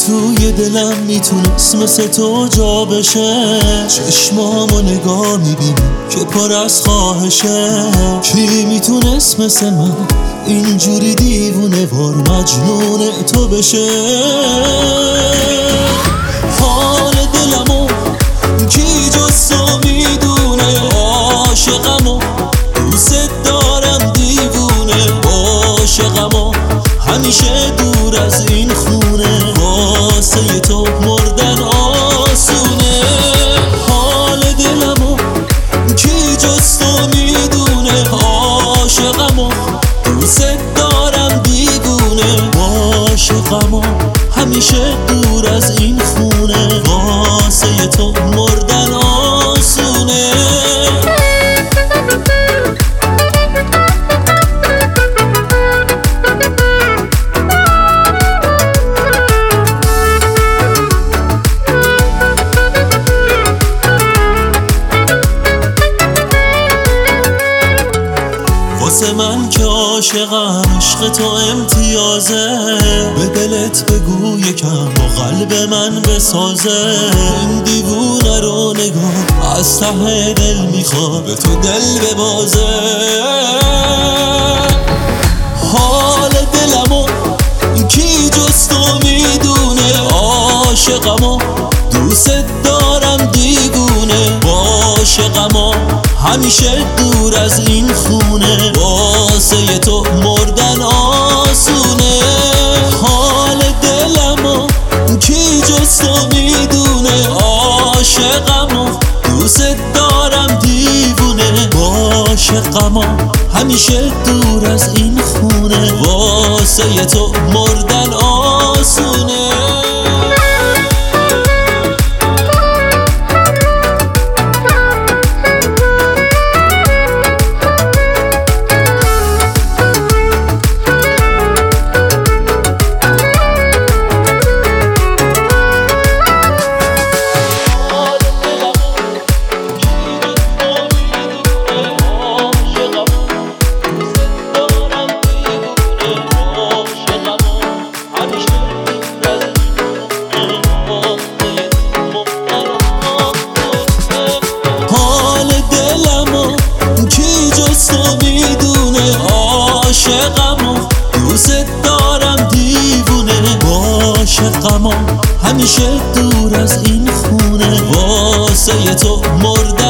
توی دلم میتونست مثل تو جا بشه. چشمامو نگاه میبینی که پر از خواهشه. کی میتونست مثل من اینجوری دیوونه وار مجنون تو بشه؟ حال دلمو کی جز تو میدونه، عاشقمو دوست دارم دیوونه. عاشقمو همیشه دور از این خونه، واسه تو مردن آسونه. حال دلمو کی جز تو میدونه، عاشقمو دوست دارم دیوونه. عاشقمو همیشه دور از این خونه، واسه تو مردن آسونه. واسه من که عاشقم عشق تو امتیازه. به دلت بگو یکم با قلب من بسازه. این دیوونه رو نگاه از ته دل میخواد به تو دل ببازه. حال دلمو کی جز تو میدونه، عاشقمو دوست دارم دیوونه. عاشقمو همیشه دور از این خونه، واسه تو مردن آسونه. حال دلمو کی جز تو میدونه، عاشقمو دوست دارم دیوونه. عاشقمو همیشه دور از این خونه، واسه تو مردن آسونه. عاشقمو دوست دارم دیوونه. عاشقمو همیشه دور از این خونه، واسه تو مردن